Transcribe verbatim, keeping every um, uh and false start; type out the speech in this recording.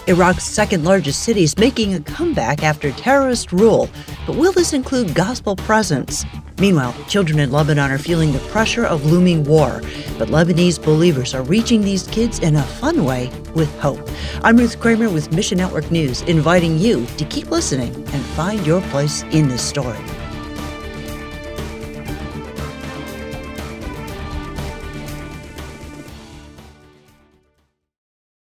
Iraq's second largest city is making a comeback after terrorist rule, but will this include gospel presence? Meanwhile, children in Lebanon are feeling the pressure of looming war, but Lebanese believers are reaching these kids in a fun way with hope. I'm Ruth Kramer with Mission Network News, inviting you to keep listening and find your place in this story.